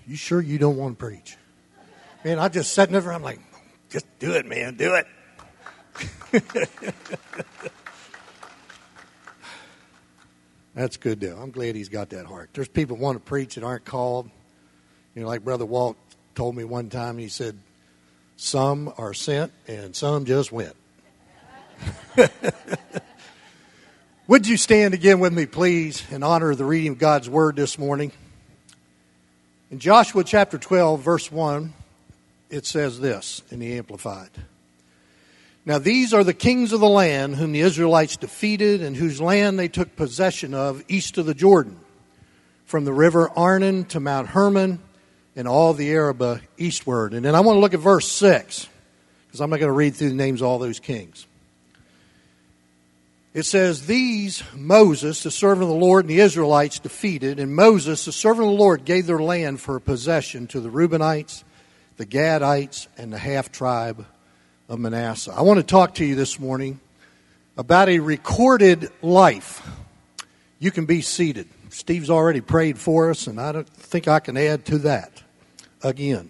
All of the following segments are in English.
you sure you don't want to preach? Man, I just sat there, I'm like, just do it, man, do it. That's good, though. I'm glad he's got that heart. There's people who want to preach that aren't called. You know, like Brother Walt told me one time, he said, some are sent and some just went. Would you stand again with me, please, in honor of the reading of God's Word this morning? In Joshua chapter 12, verse 1, it says this in the Amplified. Now these are the kings of the land whom the Israelites defeated and whose land they took possession of east of the Jordan, from the river Arnon to Mount Hermon and all the Arabah eastward. And then I want to look at verse 6, because I'm not going to read through the names of all those kings. It says, these Moses, the servant of the Lord, and the Israelites defeated, and Moses, the servant of the Lord, gave their land for a possession to the Reubenites, the Gadites, and the half-tribe of Manasseh. I want to talk to you this morning about a recorded life. You can be seated. Steve's already prayed for us, and I don't think I can add to that again.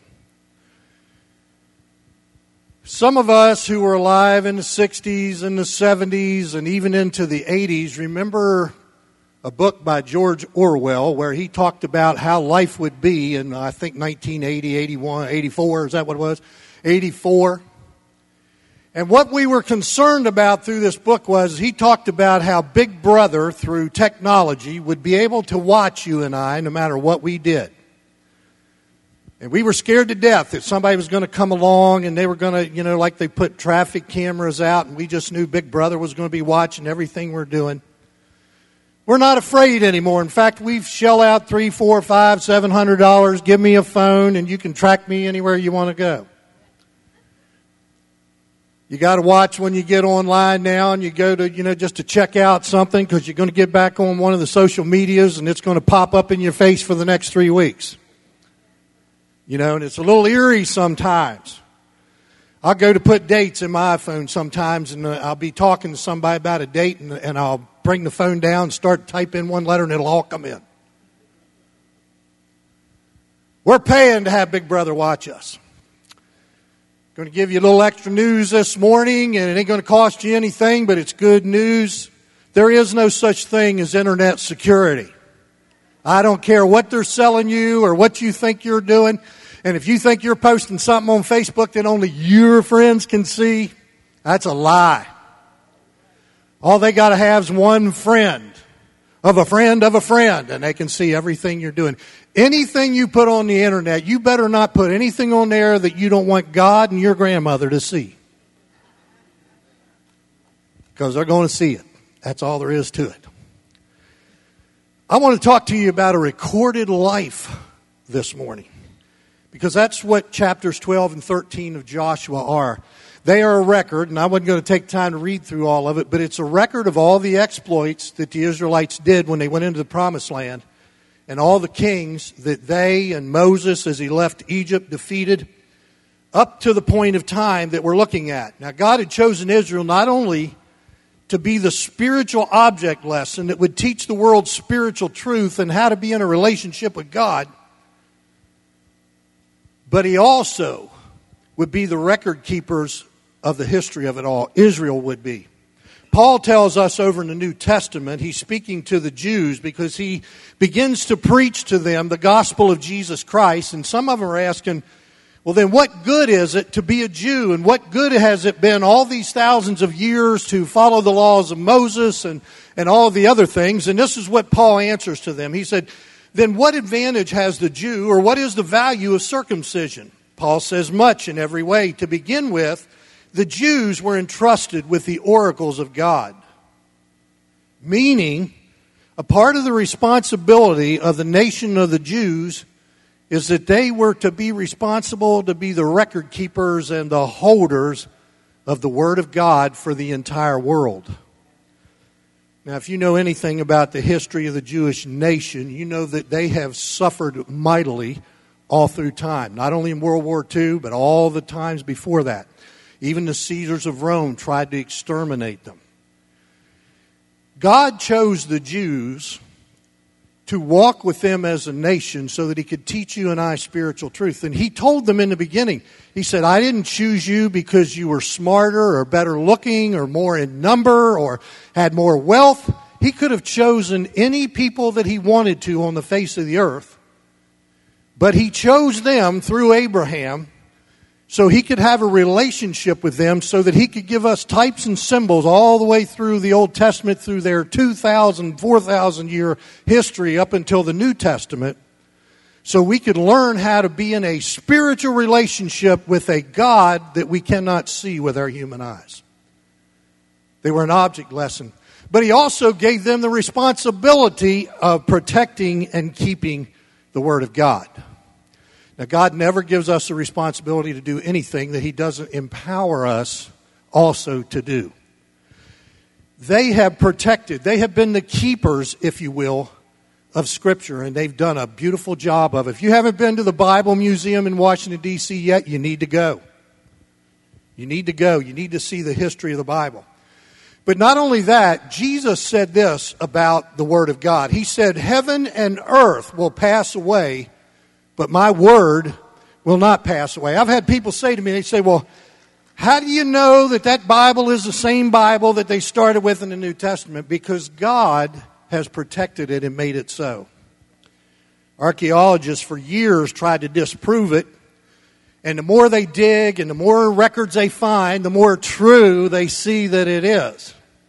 Some of us who were alive in the 60s and the 70s and even into the 80s remember a book by George Orwell where he talked about how life would be in, I think, 1980, 81, 84, is that what it was? 84. And what we were concerned about through this book was he talked about how Big Brother, through technology, would be able to watch you and I no matter what we did. And we were scared to death that somebody was going to come along and they were going to, like they put traffic cameras out, and we just knew Big Brother was going to be watching everything we're doing. We're not afraid anymore. In fact, we've shelled out $300, $400, $500, $700. Give me a phone and you can track me anywhere you want to go. You got to watch when you get online now and you go to, just to check out something, because you're going to get back on one of the social medias and it's going to pop up in your face for the next 3 weeks. And it's a little eerie sometimes. I'll go to put dates in my iPhone sometimes, and I'll be talking to somebody about a date, and I'll bring the phone down, start typing one letter, and it'll all come in. We're paying to have Big Brother watch us. Going to give you a little extra news this morning, and it ain't going to cost you anything, but it's good news. There is no such thing as internet security. I don't care what they're selling you or what you think you're doing. And if you think you're posting something on Facebook that only your friends can see, that's a lie. All they got to have is one friend of a friend of a friend, and they can see everything you're doing. Anything you put on the internet, you better not put anything on there that you don't want God and your grandmother to see. Because they're going to see it. That's all there is to it. I want to talk to you about a recorded life this morning, because that's what chapters 12 and 13 of Joshua are. They are a record, and I wasn't going to take time to read through all of it, but it's a record of all the exploits that the Israelites did when they went into the Promised Land, and all the kings that they and Moses, as he left Egypt, defeated, up to the point of time that we're looking at. Now, God had chosen Israel not only to be the spiritual object lesson that would teach the world spiritual truth and how to be in a relationship with God, but he also would be the record keepers of the history of it all. Israel would be. Paul tells us over in the New Testament, he's speaking to the Jews because he begins to preach to them the gospel of Jesus Christ, and some of them are asking, well, then what good is it to be a Jew? And what good has it been all these thousands of years to follow the laws of Moses and all the other things? And this is what Paul answers to them. He said, then what advantage has the Jew, or what is the value of circumcision? Paul says much in every way. To begin with, the Jews were entrusted with the oracles of God. Meaning, a part of the responsibility of the nation of the Jews is that they were to be responsible to be the record keepers and the holders of the Word of God for the entire world. Now, if you know anything about the history of the Jewish nation, you know that they have suffered mightily all through time. Not only in World War II, but all the times before that. Even the Caesars of Rome tried to exterminate them. God chose the Jews to walk with them as a nation so that he could teach you and I spiritual truth. And he told them in the beginning, he said, I didn't choose you because you were smarter or better looking or more in number or had more wealth. He could have chosen any people that he wanted to on the face of the earth. But he chose them through Abraham so he could have a relationship with them so that he could give us types and symbols all the way through the Old Testament, through their 2,000, 4,000 year history up until the New Testament, so we could learn how to be in a spiritual relationship with a God that we cannot see with our human eyes. They were an object lesson. But he also gave them the responsibility of protecting and keeping the Word of God. Now, God never gives us the responsibility to do anything that he doesn't empower us also to do. They have protected, they have been the keepers, if you will, of Scripture, and they've done a beautiful job of it. If you haven't been to the Bible Museum in Washington, D.C. yet, you need to go. You need to go. You need to see the history of the Bible. But not only that, Jesus said this about the Word of God. He said, heaven and earth will pass away, but my word will not pass away. I've had people say to me, they say, well, how do you know that that Bible is the same Bible that they started with in the New Testament? Because God has protected it and made it so. Archaeologists for years tried to disprove it. And the more they dig and the more records they find, the more true they see that it is.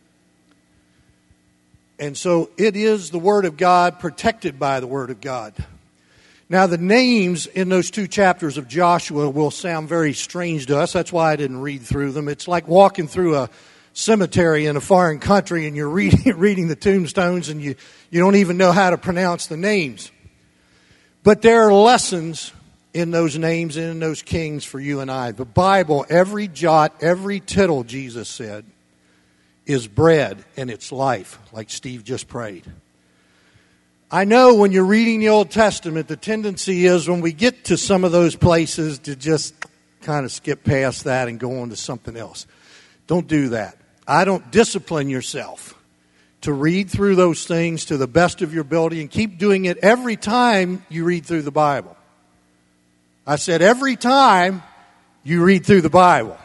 And so it is the Word of God, protected by the Word of God. Now, the names in those 2 chapters of Joshua will sound very strange to us. That's why I didn't read through them. It's like walking through a cemetery in a foreign country and you're reading the tombstones and you don't even know how to pronounce the names. But there are lessons in those names and in those kings for you and I. The Bible, every jot, every tittle, Jesus said, is bread and it's life, like Steve just prayed. I know when you're reading the Old Testament, the tendency is when we get to some of those places to just kind of skip past that and go on to something else. Don't do that. I don't discipline yourself to read through those things to the best of your ability and keep doing it every time you read through the Bible. I said every time you read through the Bible.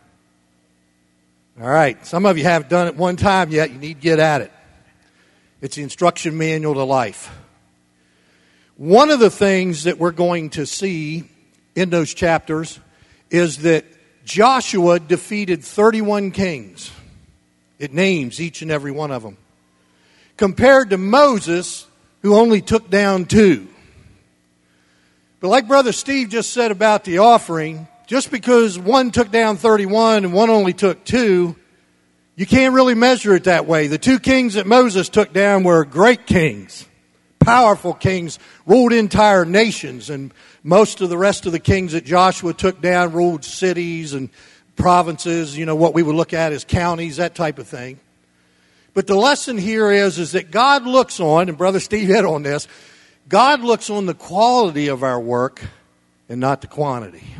All right, some of you haven't done it one time yet. You need to get at it. It's the instruction manual to life. One of the things that we're going to see in those chapters is that Joshua defeated 31 kings. It names each and every one of them. Compared to Moses, who only took down 2. But like Brother Steve just said about the offering, just because one took down 31 and one only took 2, you can't really measure it that way. The 2 kings that Moses took down were great kings, powerful kings, ruled entire nations. And most of the rest of the kings that Joshua took down ruled cities and provinces, what we would look at as counties, that type of thing. But the lesson here is that God looks on, and Brother Steve hit on this, God looks on the quality of our work and not the quantity.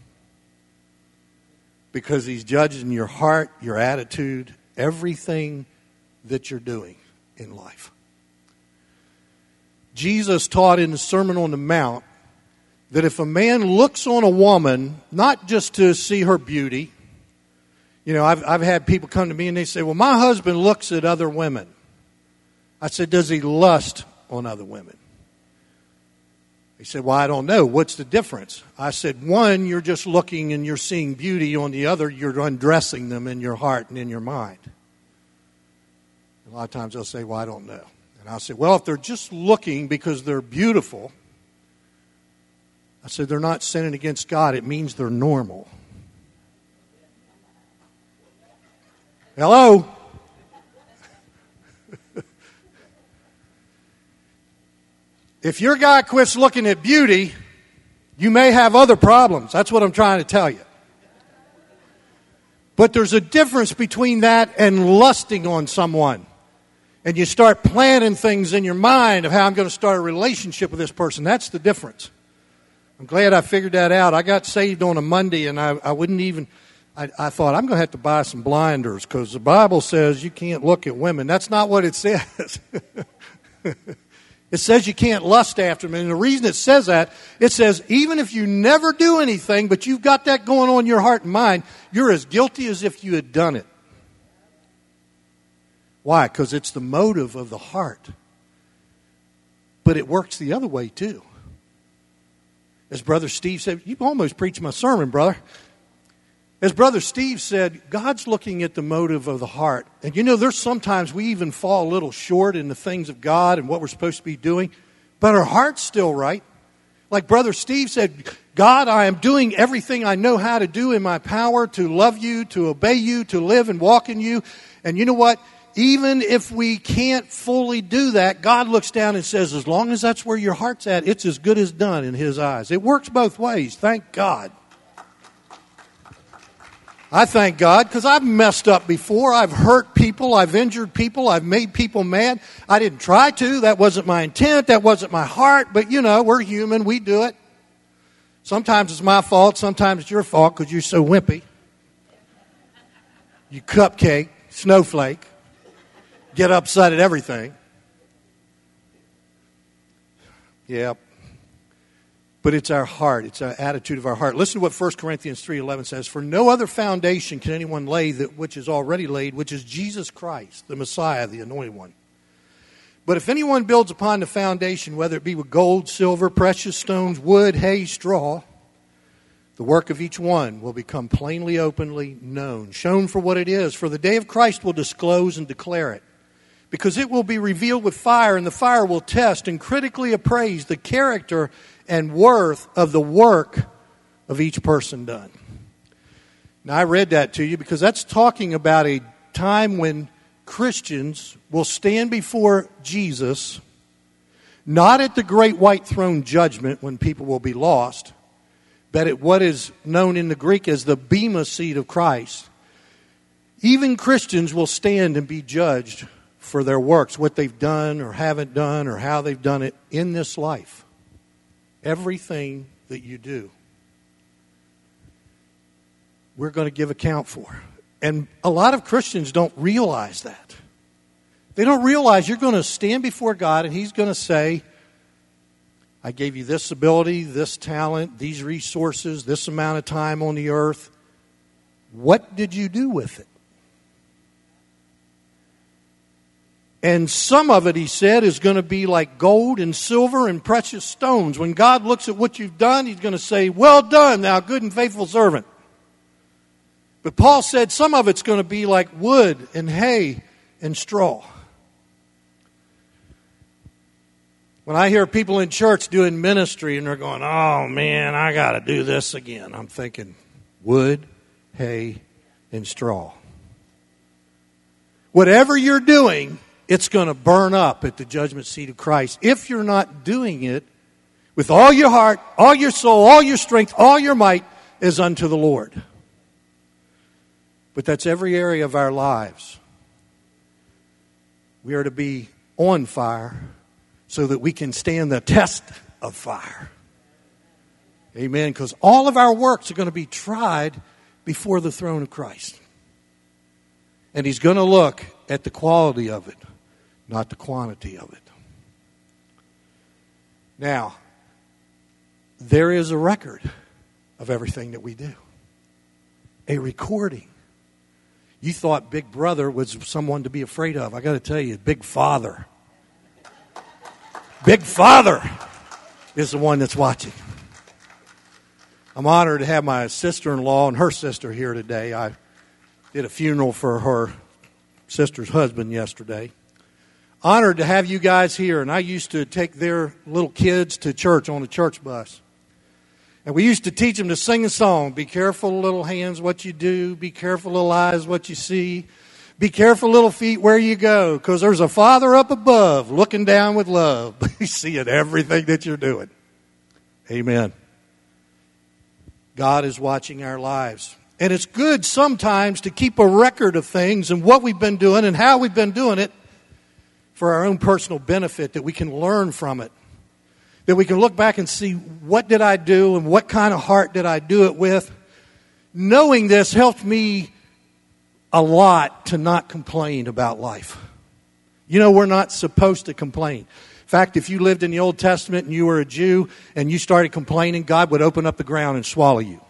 Because he's judging your heart, your attitude, everything that you're doing in life. Jesus taught in the Sermon on the Mount that if a man looks on a woman, not just to see her beauty, I've had people come to me and they say, well, my husband looks at other women. I said, does he lust on other women? He said, well, I don't know. What's the difference? I said, one, you're just looking and you're seeing beauty. On the other, you're undressing them in your heart and in your mind. A lot of times they'll say, well, I don't know. And I'll say, well, if they're just looking because they're beautiful, I said, they're not sinning against God. It means they're normal. Hello? If your guy quits looking at beauty, you may have other problems. That's what I'm trying to tell you. But there's a difference between that and lusting on someone. And you start planning things in your mind of how I'm going to start a relationship with this person. That's the difference. I'm glad I figured that out. I got saved on a Monday and I wouldn't even... I thought, I'm going to have to buy some blinders because the Bible says you can't look at women. That's not what it says. It says you can't lust after them. And the reason it says that, it says even if you never do anything, but you've got that going on in your heart and mind, you're as guilty as if you had done it. Why? Because it's the motive of the heart. But it works the other way too. As Brother Steve said, you almost preached my sermon, brother. As Brother Steve said, God's looking at the motive of the heart. And you know, there's sometimes we even fall a little short in the things of God and what we're supposed to be doing. But our heart's still right. Like Brother Steve said, God, I am doing everything I know how to do in my power to love you, to obey you, to live and walk in you. And you know what? Even if we can't fully do that, God looks down and says, as long as that's where your heart's at, it's as good as done in His eyes. It works both ways. Thank God. I thank God because I've messed up before. I've hurt people. I've injured people. I've made people mad. I didn't try to. That wasn't my intent. That wasn't my heart. But, you know, we're human. We do it. Sometimes it's my fault. Sometimes it's your fault because you're so wimpy. You cupcake, snowflake. Get upset at everything. Yeah. But it's our heart. It's our attitude of our heart. Listen to what 1 Corinthians 3:11 says. For no other foundation can anyone lay that which is already laid, which is Jesus Christ, the Messiah, the Anointed One. But if anyone builds upon the foundation, whether it be with gold, silver, precious stones, wood, hay, straw, the work of each one will become plainly, openly known, shown for what it is. For the day of Christ will disclose and declare it. Because it will be revealed with fire, and the fire will test and critically appraise the character and worth of the work of each person done. Now, I read that to you because that's talking about a time when Christians will stand before Jesus, not at the great white throne judgment when people will be lost, but at what is known in the Greek as the bema seat of Christ. Even Christians will stand and be judged for their works, what they've done or haven't done or how they've done it in this life. Everything that you do, we're going to give account for. And a lot of Christians don't realize that. They don't realize you're going to stand before God and He's going to say, I gave you this ability, this talent, these resources, this amount of time on the earth. What did you do with it? And some of it, He said, is going to be like gold and silver and precious stones. When God looks at what you've done, He's going to say, well done, thou good and faithful servant. But Paul said some of it's going to be like wood and hay and straw. When I hear people in church doing ministry and they're going, oh man, I got to do this again, I'm thinking wood, hay, and straw. Whatever you're doing, it's going to burn up at the judgment seat of Christ if you're not doing it with all your heart, all your soul, all your strength, all your might is unto the Lord. But that's every area of our lives. We are to be on fire so that we can stand the test of fire. Amen. Because all of our works are going to be tried before the throne of Christ. And He's going to look at the quality of it, not the quantity of it. Now, there is a record of everything that we do. A recording. You thought Big Brother was someone to be afraid of. I got to tell you, Big Father. Big Father is the one that's watching. I'm honored to have my sister-in-law and her sister here today. I did a funeral for her sister's husband yesterday. Honored to have you guys here. And I used to take their little kids to church on a church bus. And we used to teach them to sing a song. Be careful, little hands, what you do. Be careful, little eyes, what you see. Be careful, little feet, where you go. Because there's a Father up above looking down with love. He's seeing everything that you're doing. Amen. God is watching our lives. And it's good sometimes to keep a record of things and what we've been doing and how we've been doing it for our own personal benefit, that we can learn from it. That we can look back and see, what did I do and what kind of heart did I do it with? Knowing this helped me a lot to not complain about life. You know, we're not supposed to complain. fact, if you lived in the Old Testament and you were a Jew and you started complaining, God would open up the ground and swallow you.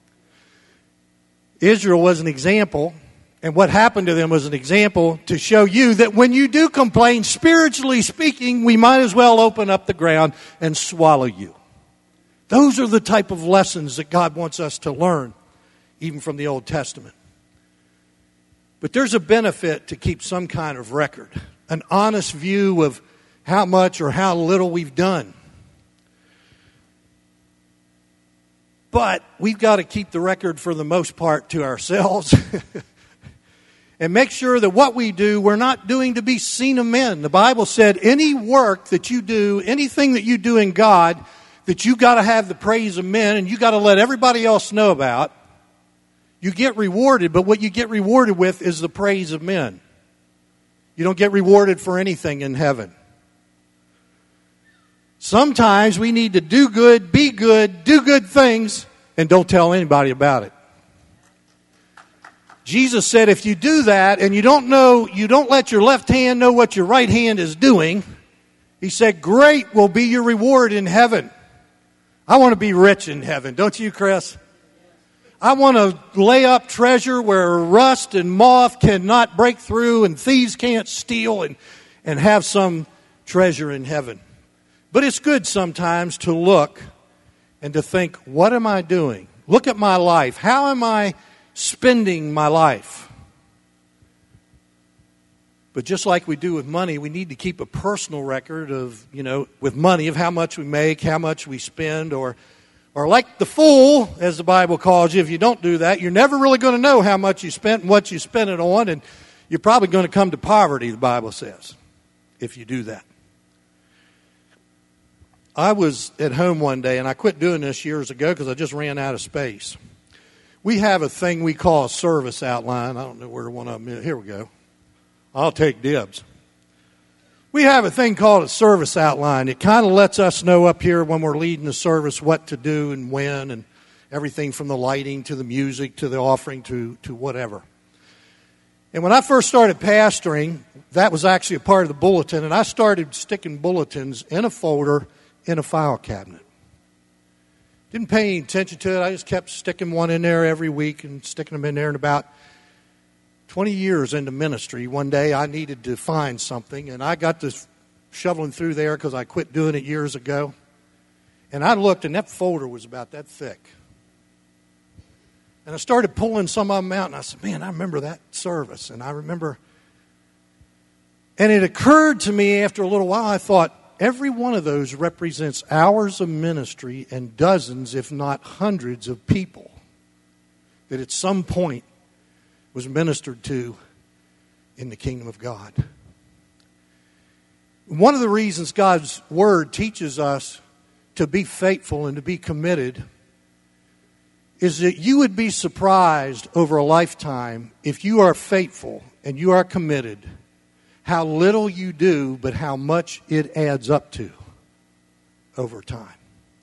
Israel was an example, and what happened to them was an example to show you that when you do complain, spiritually speaking, we might as well open up the ground and swallow you. Those are the type of lessons that God wants us to learn, even from the Old Testament. But there's a benefit to keep some kind of record, an honest view of how much or how little we've done. But we've got to keep the record for the most part to ourselves and make sure that what we do, we're not doing to be seen of men. The Bible said any work that you do, anything that you do in God, that you got to have the praise of men and you got to let everybody else know about. You get rewarded, but what you get rewarded with is the praise of men. You don't get rewarded for anything in heaven. Sometimes we need to do good, be good, do good things, and don't tell anybody about it. Jesus said if you do that and you don't let your left hand know what your right hand is doing, he said, great will be your reward in heaven. I want to be rich in heaven, don't you, Chris? I want to lay up treasure where rust and moth cannot break through and thieves can't steal and have some treasure in heaven. But it's good sometimes to look and to think, what am I doing? Look at my life. How am I spending my life? But just like we do with money, we need to keep a personal record of, with money, of how much we make, how much we spend, or like the fool, as the Bible calls you, if you don't do that, you're never really going to know how much you spent and what you spent it on, and you're probably going to come to poverty, the Bible says, if you do that. I was at home one day, and I quit doing this years ago because I just ran out of space. We have a thing we call a service outline. I don't know where one of them is. Here we go. I'll take dibs. We have a thing called a service outline. It kind of lets us know up here when we're leading the service what to do and when, and everything from the lighting to the music to the offering to whatever. And when I first started pastoring, that was actually a part of the bulletin, and I started sticking bulletins in a folder in a file cabinet. Didn't pay any attention to it. I just kept sticking one in there every week and sticking them in there. And about 20 years into ministry, one day I needed to find something, and I got this shoveling through there because I quit doing it years ago. And I looked, and that folder was about that thick. And I started pulling some of them out, and I said, man, I remember that service. And it occurred to me after a little while, I thought, every one of those represents hours of ministry and dozens, if not hundreds, of people that at some point was ministered to in the kingdom of God. One of the reasons God's Word teaches us to be faithful and to be committed is that you would be surprised over a lifetime, if you are faithful and you are committed, how little you do, but how much it adds up to over time.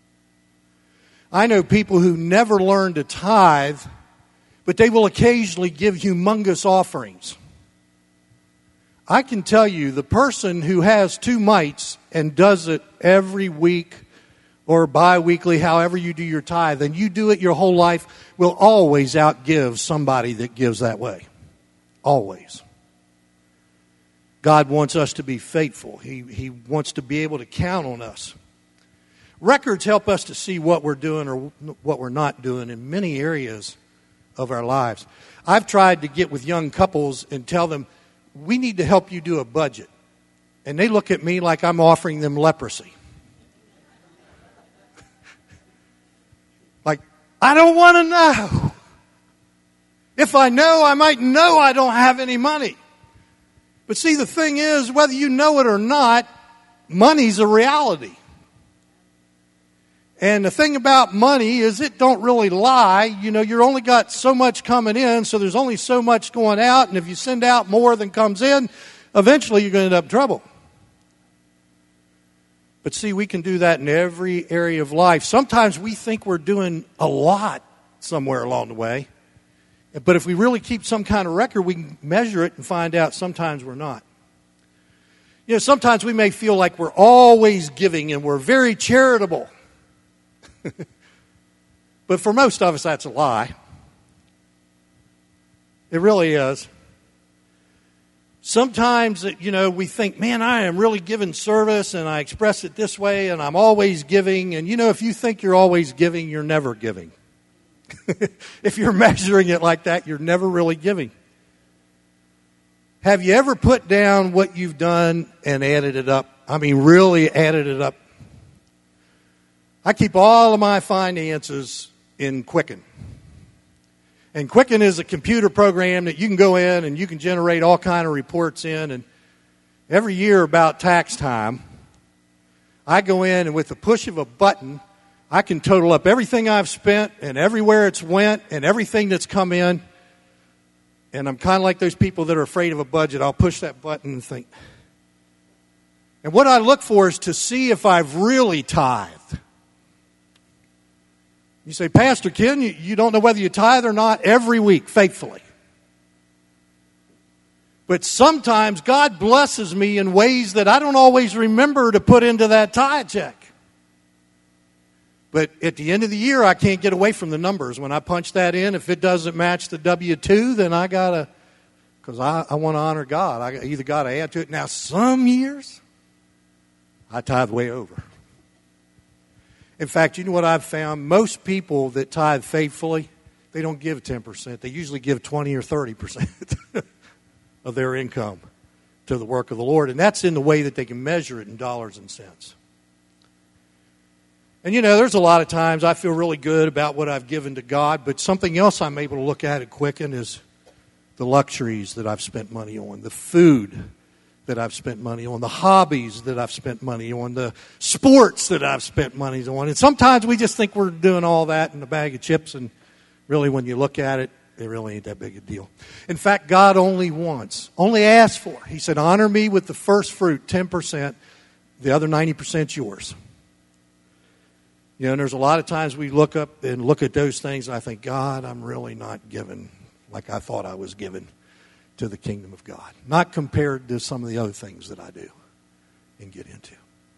I know people who never learn to tithe, but they will occasionally give humongous offerings. I can tell you, the person who has 2 mites and does it every week or bi-weekly, however you do your tithe, and you do it your whole life, will always outgive somebody that gives that way. Always. God wants us to be faithful. He wants to be able to count on us. Records help us to see what we're doing or what we're not doing in many areas of our lives. I've tried to get with young couples and tell them, we need to help you do a budget. And they look at me like I'm offering them leprosy. Like, I don't want to know. If I know, I might know I don't have any money. But see, the thing is, whether you know it or not, money's a reality. And the thing about money is it don't really lie. You're only got so much coming in, so there's only so much going out. And if you send out more than comes in, eventually you're going to end up in trouble. But see, we can do that in every area of life. Sometimes we think we're doing a lot somewhere along the way. But if we really keep some kind of record, we can measure it and find out sometimes we're not. You know, sometimes we may feel like we're always giving and we're very charitable. But for most of us, that's a lie. It really is. Sometimes, you know, we think, man, I am really giving service and I express it this way and I'm always giving. And, you know, if you think you're always giving, you're never giving. If you're measuring it like that, you're never really giving. Have you ever put down what you've done and added it up? I mean, really added it up. I keep all of my finances in Quicken. And Quicken is a computer program that you can go in and you can generate all kind of reports in. And every year about tax time, I go in and with the push of a button, I can total up everything I've spent and everywhere it's went and everything that's come in. And I'm kind of like those people that are afraid of a budget. I'll push that button and think. And what I look for is to see if I've really tithed. You say, Pastor Ken, you don't know whether you tithe or not every week faithfully. But sometimes God blesses me in ways that I don't always remember to put into that tithe check. But at the end of the year, I can't get away from the numbers. When I punch that in, if it doesn't match the W-2, then I got to, because I want to honor God. I either got to add to it. Now, some years, I tithe way over. In fact, you know what I've found? Most people that tithe faithfully, they don't give 10%. They usually give 20 or 30% of their income to the work of the Lord. And that's in the way that they can measure it in dollars and cents. And, you know, there's a lot of times I feel really good about what I've given to God, but something else I'm able to look at at Quicken is the luxuries that I've spent money on, the food that I've spent money on, the hobbies that I've spent money on, the sports that I've spent money on. And sometimes we just think we're doing all that in a bag of chips, and really when you look at it, it really ain't that big a deal. In fact, God only asks for. He said, honor me with the first fruit, 10%, the other 90% yours. You know, and there's a lot of times we look up and look at those things and I think, God, I'm really not giving like I thought I was given to the kingdom of God. Not compared to some of the other things that I do and get into.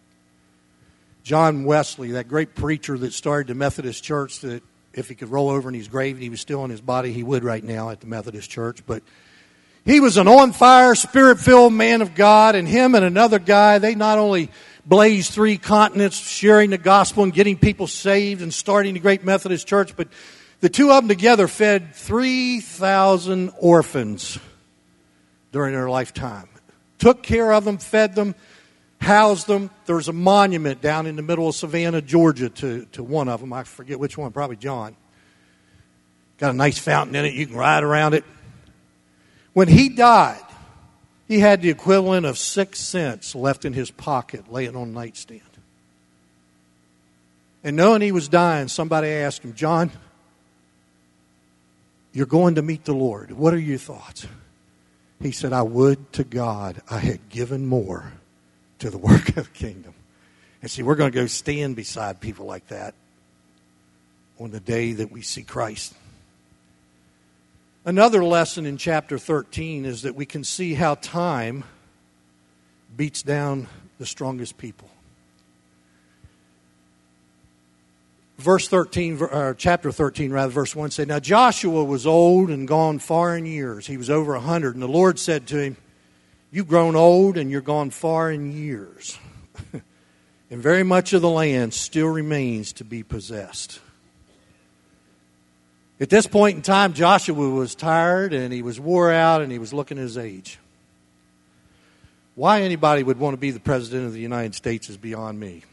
John Wesley, that great preacher that started the Methodist Church, that if he could roll over in his grave and he was still in his body, he would right now at the Methodist Church. But he was an on-fire, spirit-filled man of God, and him and another guy, they not only blazed 3 continents, sharing the gospel and getting people saved and starting the great Methodist Church, but the two of them together fed 3,000 orphans during their lifetime. Took care of them, fed them, housed them. There's a monument down in the middle of Savannah, Georgia to one of them. I forget which one, probably John. Got a nice fountain in it. You can ride around it. When he died, he had the equivalent of 6 cents left in his pocket, laying on a nightstand. And knowing he was dying, somebody asked him, John, you're going to meet the Lord. What are your thoughts? He said, I would to God I had given more to the work of the kingdom. And see, we're going to go stand beside people like that on the day that we see Christ. Another lesson in chapter 13 is that we can see how time beats down the strongest people. Verse 13, or chapter 13, rather, verse 1 said, Now Joshua was old and gone far in years. He was over 100. And the Lord said to him, You've grown old and you're gone far in years. And very much of the land still remains to be possessed. At this point in time, Joshua was tired and he was wore out and he was looking at his age. Why anybody would want to be the president of the United States is beyond me.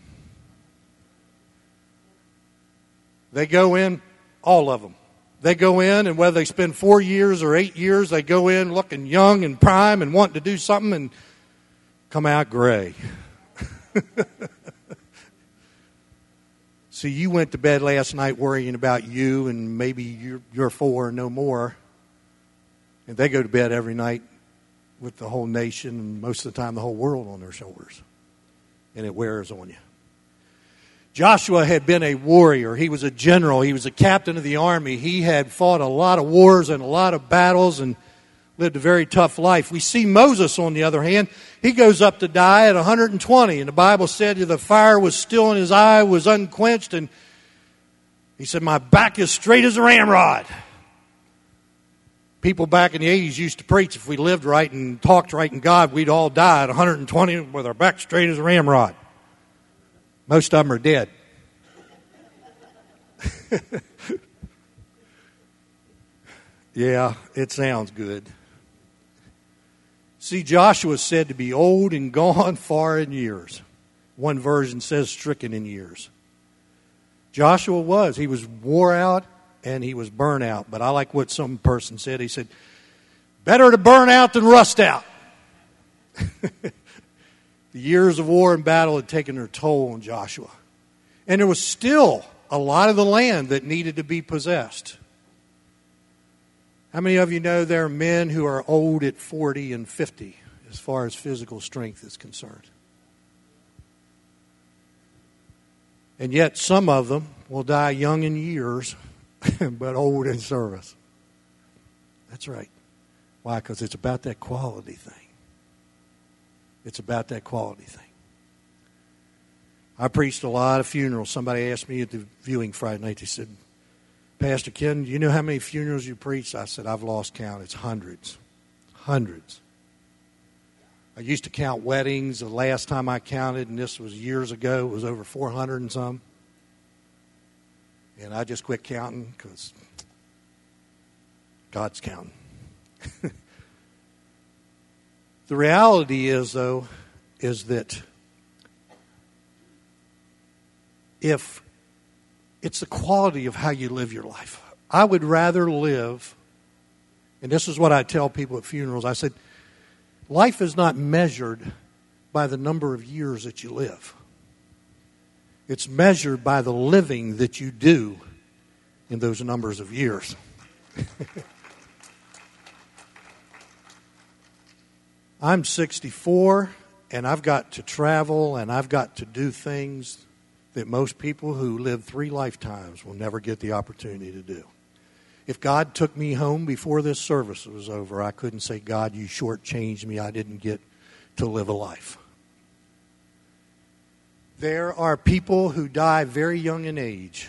They go in, all of them. They go in, and whether they spend 4 years or 8 years, they go in looking young and prime and wanting to do something and come out gray. See, you went to bed last night worrying about you and maybe you're 4 or no more. And they go to bed every night with the whole nation and most of the time the whole world on their shoulders. And it wears on you. Joshua had been a warrior. He was a general. He was a captain of the army. He had fought a lot of wars and a lot of battles. And lived a very tough life. We see Moses, on the other hand, he goes up to die at 120. And the Bible said the fire was still in his eye, was unquenched. And he said, my back is straight as a ramrod. People back in the 80s used to preach if we lived right and talked right in God, we'd all die at 120 with our back straight as a ramrod. Most of them are dead. Yeah, it sounds good. See, Joshua is said to be old and gone far in years. One version says stricken in years. Joshua was. He was wore out and he was burnt out. But I like what some person said. He said, better to burn out than rust out. The years of war and battle had taken their toll on Joshua. And there was still a lot of the land that needed to be possessed. How many of you know there are men who are old at 40 and 50 as far as physical strength is concerned? And yet some of them will die young in years, but old in service. That's right. Why? Because it's about that quality thing. It's about that quality thing. I preached a lot of funerals. Somebody asked me at the viewing Friday night, they said, Pastor Ken, do you know how many funerals you preached? I said, I've lost count. It's hundreds. Hundreds. I used to count weddings. The last time I counted, and this was years ago, it was over 400 and some. And I just quit counting because God's counting. The reality is, though, is that if it's the quality of how you live your life. I would rather live, and this is what I tell people at funerals. I said, life is not measured by the number of years that you live. It's measured by the living that you do in those numbers of years. I'm 64, and I've got to travel, and I've got to do things that most people who live 3 lifetimes will never get the opportunity to do. If God took me home before this service was over, I couldn't say, God, you shortchanged me. I didn't get to live a life. There are people who die very young in age,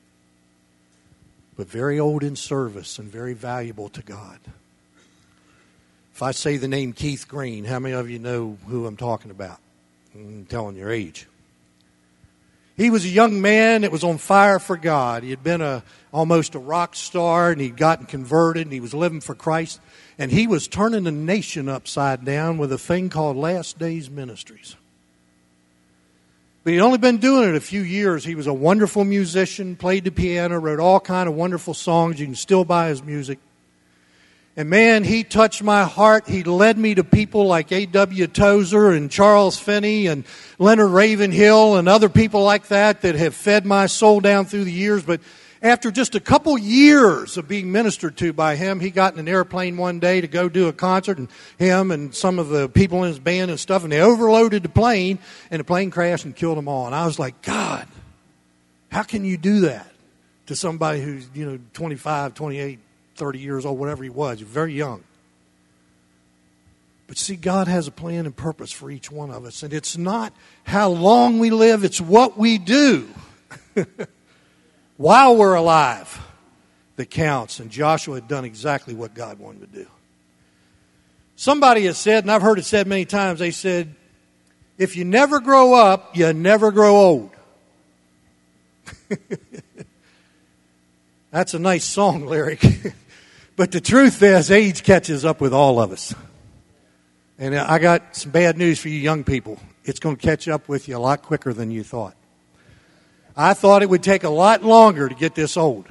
but very old in service and very valuable to God. If I say the name Keith Green, how many of you know who I'm talking about? I'm telling your age. He was a young man that was on fire for God. He had been almost a rock star, and he'd gotten converted, and he was living for Christ. And he was turning the nation upside down with a thing called Last Days Ministries. But he'd only been doing it a few years. He was a wonderful musician, played the piano, wrote all kind of wonderful songs. You can still buy his music. And man, he touched my heart. He led me to people like A.W. Tozer and Charles Finney and Leonard Ravenhill and other people like that have fed my soul down through the years. But after just a couple years of being ministered to by him, he got in an airplane one day to go do a concert, and him and some of the people in his band and stuff, and they overloaded the plane, and the plane crashed and killed them all. And I was like, God, how can you do that to somebody who's, 25, 28, 30 years old, whatever he was, very young. But see, God has a plan and purpose for each one of us. And it's not how long we live, it's what we do while we're alive that counts. And Joshua had done exactly what God wanted to do. Somebody has said, and I've heard it said many times, they said, if you never grow up, you never grow old. That's a nice song lyric. But the truth is, age catches up with all of us. And I got some bad news for you young people. It's going to catch up with you a lot quicker than you thought. I thought it would take a lot longer to get this old.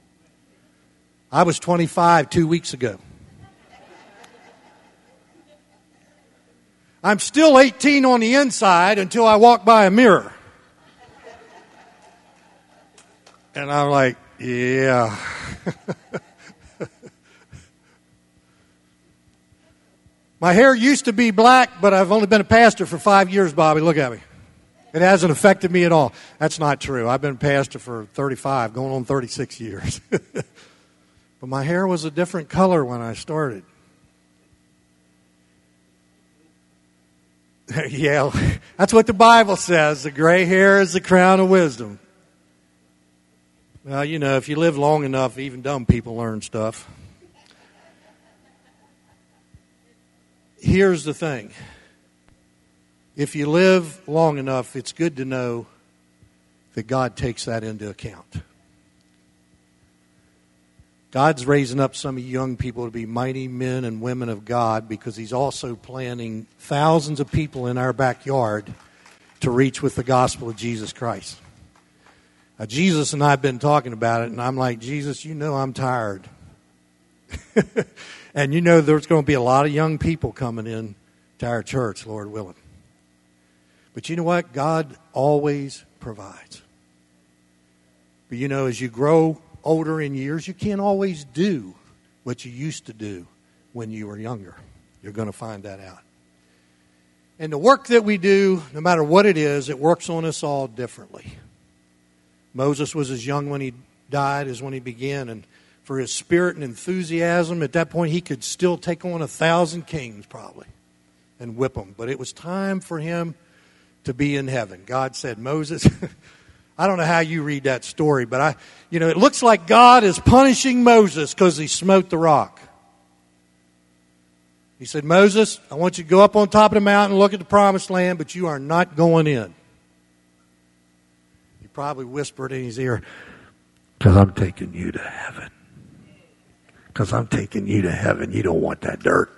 I was 25 2 weeks ago. I'm still 18 on the inside until I walk by a mirror. And I'm like, yeah. My hair used to be black, but I've only been a pastor for 5 years, Bobby. Look at me. It hasn't affected me at all. That's not true. I've been a pastor for 35, going on 36 years. But my hair was a different color when I started. Yeah, that's what the Bible says. The gray hair is the crown of wisdom. Well, you know, if you live long enough, even dumb people learn stuff. Here's the thing. If you live long enough, it's good to know that God takes that into account. God's raising up some of you young people to be mighty men and women of God because He's also planting thousands of people in our backyard to reach with the gospel of Jesus Christ. Now, Jesus and I have been talking about it, and I'm like, Jesus, you know I'm tired. And you know there's going to be a lot of young people coming in to our church, Lord willing. But you know what? God always provides. But you know, as you grow older in years, you can't always do what you used to do when you were younger. You're going to find that out. And the work that we do, no matter what it is, it works on us all differently. Moses was as young when he died as when he began, and for his spirit and enthusiasm, at that point he could still take on 1,000 kings probably and whip them. But it was time for him to be in heaven. God said, Moses, I don't know how you read that story, but it looks like God is punishing Moses because he smote the rock. He said, Moses, I want you to go up on top of the mountain and look at the promised land, but you are not going in. He probably whispered in his ear, because I'm taking you to heaven. Because I'm taking you to heaven. You don't want that dirt.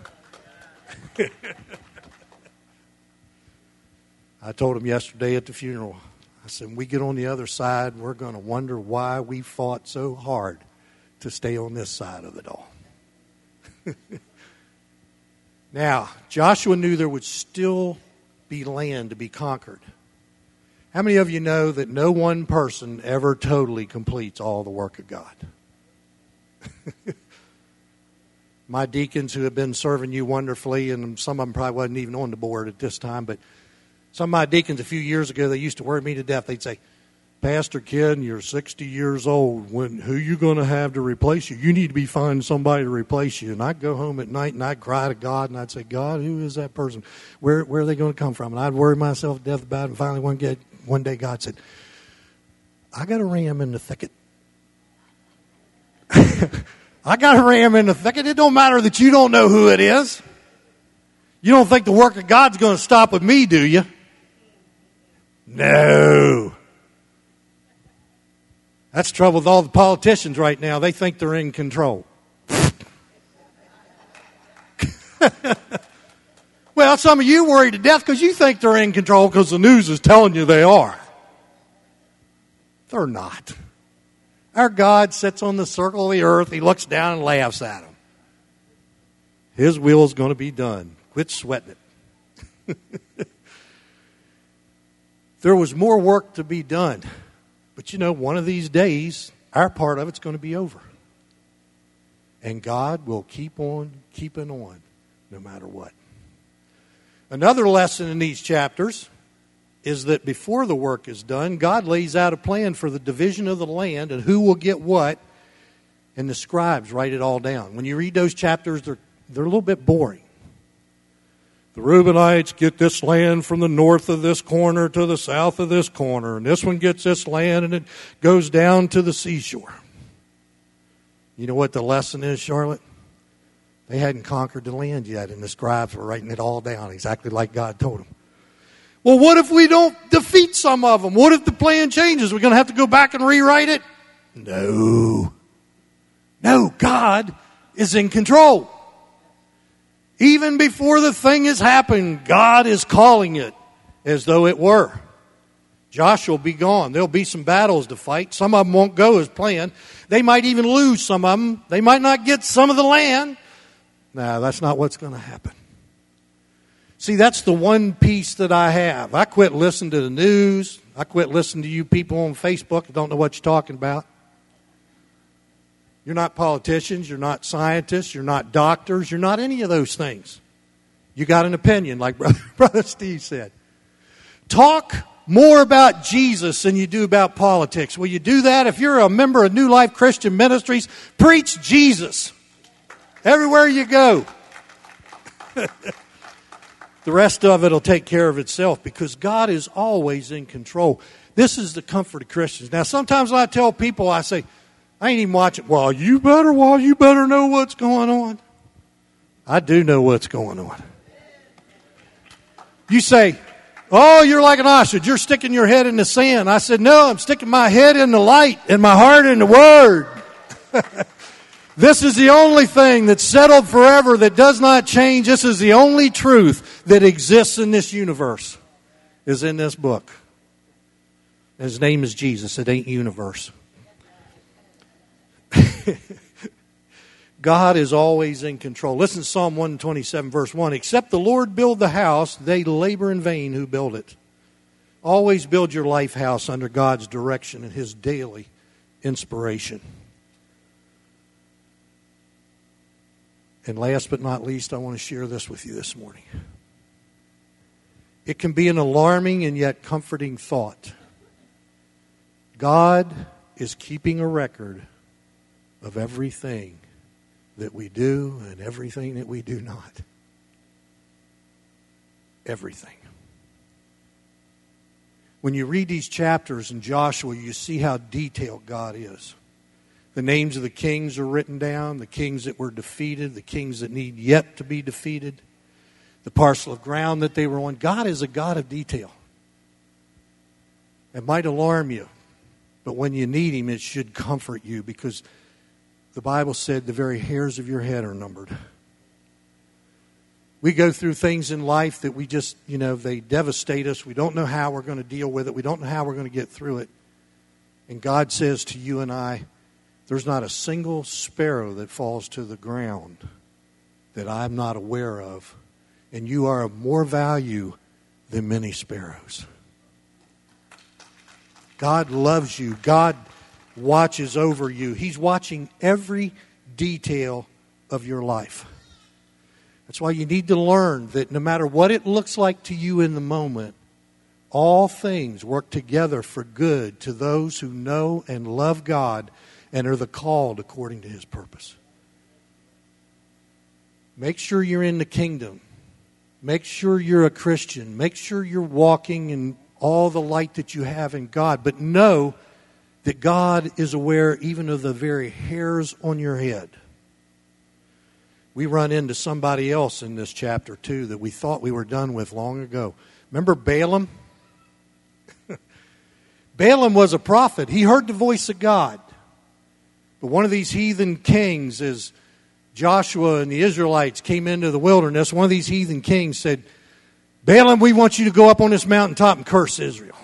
I told him yesterday at the funeral, I said, when we get on the other side, we're going to wonder why we fought so hard to stay on this side of it all. Now, Joshua knew there would still be land to be conquered. How many of you know that no one person ever totally completes all the work of God? My deacons who have been serving you wonderfully, and some of them probably wasn't even on the board at this time, but some of my deacons a few years ago, they used to worry me to death. They'd say, Pastor Ken, you're 60 years old. Who you going to have to replace you? You need to be finding somebody to replace you. And I'd go home at night and I'd cry to God and I'd say, God, who is that person? Where are they going to come from? And I'd worry myself to death about it. And finally one day God said, I got a ram in the thicket. I got a ram in the thicket. It don't matter that you don't know who it is. You don't think the work of God's going to stop with me, do you? No. That's the trouble with all the politicians right now. They think they're in control. Well, some of you worry to death because you think they're in control because the news is telling you they are. They're not. Our God sits on the circle of the earth. He looks down and laughs at them. His will is going to be done. Quit sweating it. There was more work to be done. But one of these days, our part of it's going to be over. And God will keep on keeping on no matter what. Another lesson in these chapters is that before the work is done, God lays out a plan for the division of the land and who will get what, and the scribes write it all down. When you read those chapters, they're a little bit boring. The Reubenites get this land from the north of this corner to the south of this corner. And this one gets this land and it goes down to the seashore. You know what the lesson is, Charlotte? They hadn't conquered the land yet, and the scribes were writing it all down exactly like God told them. Well, what if we don't defeat some of them? What if the plan changes? We're going to have to go back and rewrite it? No. No, God is in control. Even before the thing has happened, God is calling it as though it were. Joshua will be gone. There'll be some battles to fight. Some of them won't go as planned. They might even lose some of them. They might not get some of the land. No, that's not what's going to happen. See, that's the one piece that I have. I quit listening to the news. I quit listening to you people on Facebook who don't know what you're talking about. You're not politicians. You're not scientists. You're not doctors. You're not any of those things. You got an opinion, like Brother Steve said. Talk more about Jesus than you do about politics. Will you do that? If you're a member of New Life Christian Ministries, preach Jesus everywhere you go. The rest of it will take care of itself because God is always in control. This is the comfort of Christians. Now, sometimes when I tell people, I say, I ain't even watching. Well, you better know what's going on. I do know what's going on. You say, oh, you're like an ostrich. You're sticking your head in the sand. I said, no, I'm sticking my head in the light and my heart in the Word. This is the only thing that's settled forever, that does not change. This is the only truth that exists in this universe, is in this book. His name is Jesus. It ain't universe. God is always in control. Listen to Psalm 127, verse 1. Except the Lord build the house, they labor in vain who build it. Always build your life house under God's direction and His daily inspiration. And last but not least, I want to share this with you this morning. It can be an alarming and yet comforting thought. God is keeping a record of everything that we do and everything that we do not. Everything. When you read these chapters in Joshua, you see how detailed God is. The names of the kings are written down, the kings that were defeated, the kings that need yet to be defeated, the parcel of ground that they were on. God is a God of detail. It might alarm you, but when you need Him, it should comfort you, because the Bible said the very hairs of your head are numbered. We go through things in life that we just, they devastate us. We don't know how we're going to deal with it. We don't know how we're going to get through it. And God says to you and I, there's not a single sparrow that falls to the ground that I'm not aware of. And you are of more value than many sparrows. God loves you. God watches over you. He's watching every detail of your life. That's why you need to learn that no matter what it looks like to you in the moment, all things work together for good to those who know and love God and are the called according to His purpose. Make sure you're in the kingdom. Make sure you're a Christian. Make sure you're walking in all the light that you have in God. But know that God is aware even of the very hairs on your head. We run into somebody else in this chapter too that we thought we were done with long ago. Remember Balaam? Balaam was a prophet. He heard the voice of God. But one of these heathen kings, as Joshua and the Israelites came into the wilderness, one of these heathen kings said, Balaam, we want you to go up on this mountaintop and curse Israel.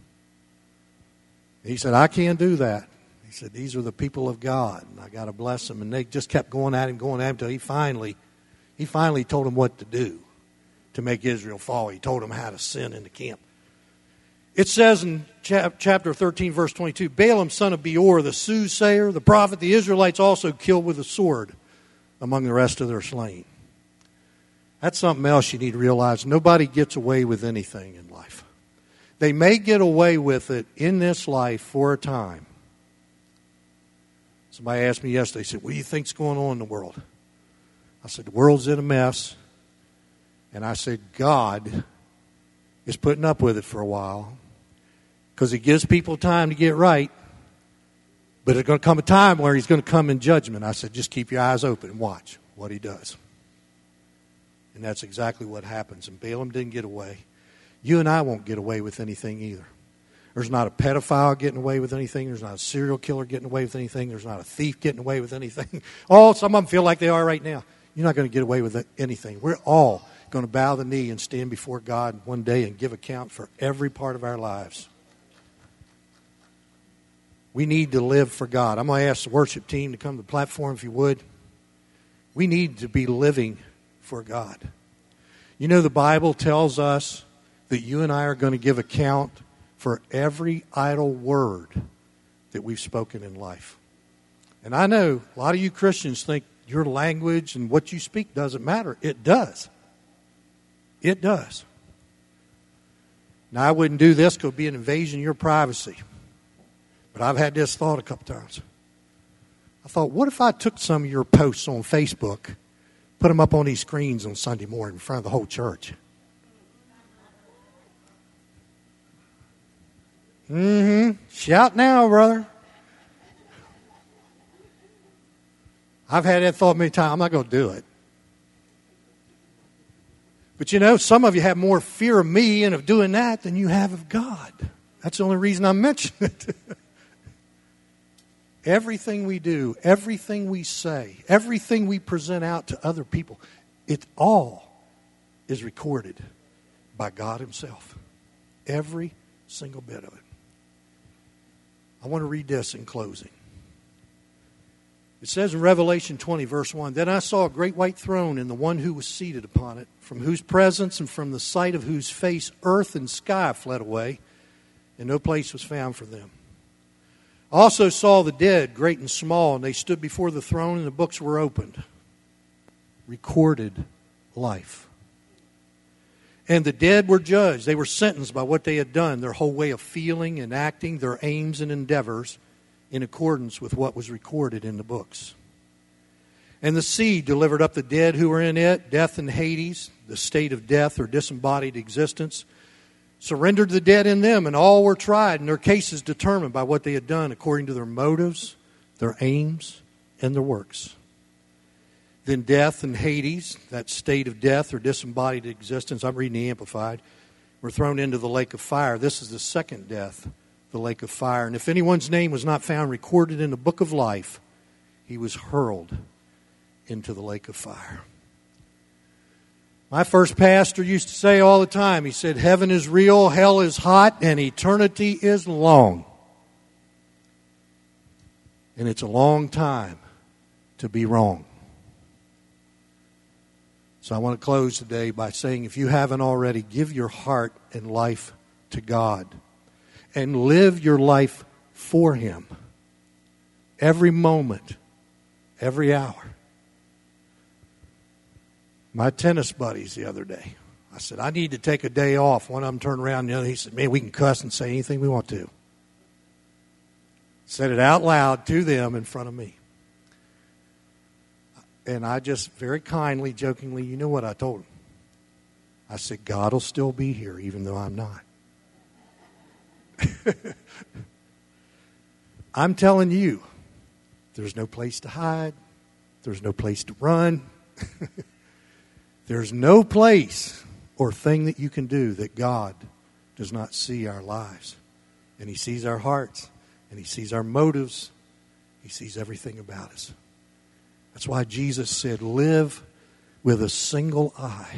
He said, I can't do that. He said, these are the people of God, and I got to bless them. And they just kept going at him until he finally told them what to do to make Israel fall. He told them how to sin in the camp. It says in chapter 13, verse 22, Balaam, son of Beor, the soothsayer, the prophet, the Israelites also killed with a sword among the rest of their slain. That's something else you need to realize. Nobody gets away with anything in life. They may get away with it in this life for a time. Somebody asked me yesterday, said, what do you think's going on in the world? I said, the world's in a mess. And I said, God is putting up with it for a while because He gives people time to get right. But there's going to come a time where He's going to come in judgment. I said, just keep your eyes open and watch what He does. And that's exactly what happens. And Balaam didn't get away. You and I won't get away with anything either. There's not a pedophile getting away with anything. There's not a serial killer getting away with anything. There's not a thief getting away with anything. Oh, some of them feel like they are right now. You're not going to get away with anything. We're all going to bow the knee and stand before God one day and give account for every part of our lives. We need to live for God. I'm going to ask the worship team to come to the platform if you would. We need to be living for God. You know, the Bible tells us that you and I are going to give account for every idle word that we've spoken in life. And I know a lot of you Christians think your language and what you speak doesn't matter. It does. It does. Now, I wouldn't do this because it would be an invasion of your privacy. But I've had this thought a couple times. I thought, what if I took some of your posts on Facebook, put them up on these screens on Sunday morning in front of the whole church? Shout now, brother. I've had that thought many times. I'm not going to do it. But you know, some of you have more fear of me and of doing that than you have of God. That's the only reason I mention it. Everything we do, everything we say, everything we present out to other people, it all is recorded by God Himself. Every single bit of it. I want to read this in closing. It says in Revelation 20, verse 1, "Then I saw a great white throne and the one who was seated upon it, from whose presence and from the sight of whose face earth and sky fled away, and no place was found for them. I also saw the dead, great and small, and they stood before the throne, and the books were opened." Recorded life. "And the dead were judged. They were sentenced by what they had done, their whole way of feeling and acting, their aims and endeavors, in accordance with what was recorded in the books. And the sea delivered up the dead who were in it, death and Hades, the state of death or disembodied existence, surrendered the dead in them, and all were tried, and their cases determined by what they had done according to their motives, their aims, and their works. Then death and Hades, that state of death or disembodied existence, I'm reading the Amplified, were thrown into the lake of fire. This is the second death, the lake of fire. And if anyone's name was not found recorded in the book of life, he was hurled into the lake of fire." My first pastor used to say all the time, he said, "Heaven is real, hell is hot, and eternity is long." And it's a long time to be wrong. So I want to close today by saying, if you haven't already, give your heart and life to God. And live your life for Him. Every moment, every hour. My tennis buddies the other day, I said, I need to take a day off. One of them turned around, the other, he said, man, we can cuss and say anything we want to. Said it out loud to them in front of me. And I just very kindly, jokingly, you know what I told him? I said, God will still be here even though I'm not. I'm telling you, there's no place to hide. There's no place to run. There's no place or thing that you can do that God does not see our lives. And He sees our hearts. And He sees our motives. He sees everything about us. That's why Jesus said, live with a single eye.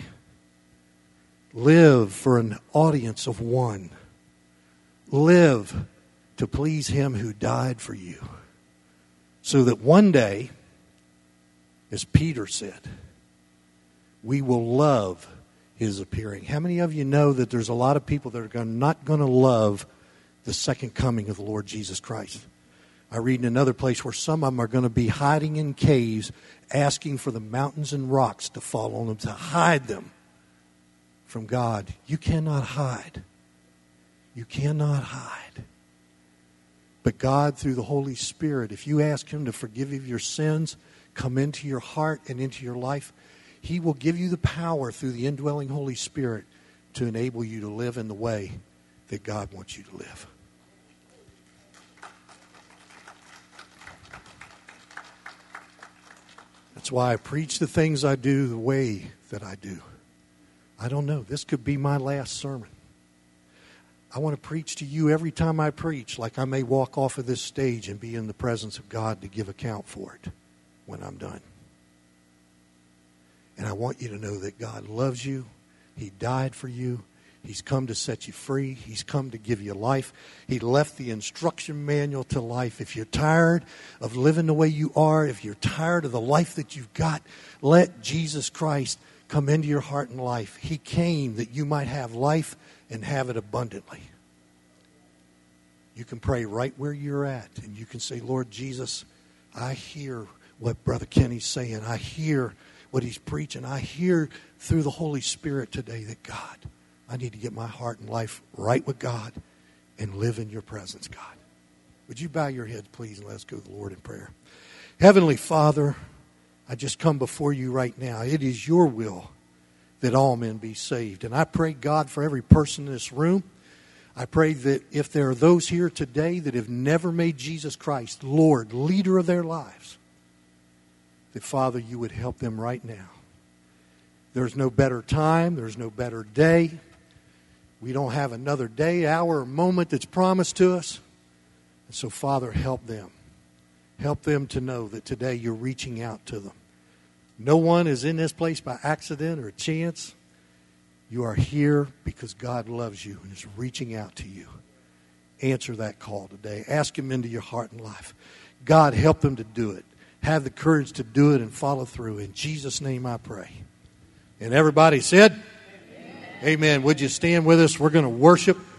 Live for an audience of one. Live to please Him who died for you. So that one day, as Peter said, we will love His appearing. How many of you know that there's a lot of people that are not going to love the second coming of the Lord Jesus Christ? I read in another place where some of them are going to be hiding in caves, asking for the mountains and rocks to fall on them, to hide them from God. You cannot hide. You cannot hide. But God, through the Holy Spirit, if you ask Him to forgive you of your sins, come into your heart and into your life, He will give you the power through the indwelling Holy Spirit to enable you to live in the way that God wants you to live. That's why I preach the things I do the way that I do. I don't know. This could be my last sermon. I want to preach to you every time I preach like I may walk off of this stage and be in the presence of God to give account for it when I'm done. And I want you to know that God loves you. He died for you. He's come to set you free. He's come to give you life. He left the instruction manual to life. If you're tired of living the way you are, if you're tired of the life that you've got, let Jesus Christ come into your heart and life. He came that you might have life and have it abundantly. You can pray right where you're at, and you can say, Lord Jesus, I hear what Brother Kenny's saying. I hear what he's preaching. I hear through the Holy Spirit today that God, I need to get my heart and life right with God and live in your presence, God. Would you bow your heads, please, and let us go to the Lord in prayer. Heavenly Father, I just come before you right now. It is your will that all men be saved. And I pray, God, for every person in this room. I pray that if there are those here today that have never made Jesus Christ Lord, leader of their lives, that, Father, you would help them right now. There's no better time. There's no better day. We don't have another day, hour, or moment that's promised to us. And so, Father, help them. Help them to know that today you're reaching out to them. No one is in this place by accident or chance. You are here because God loves you and is reaching out to you. Answer that call today. Ask him into your heart and life. God, help them to do it. Have the courage to do it and follow through. In Jesus' name I pray. And everybody said, Amen. Would you stand with us? We're going to worship.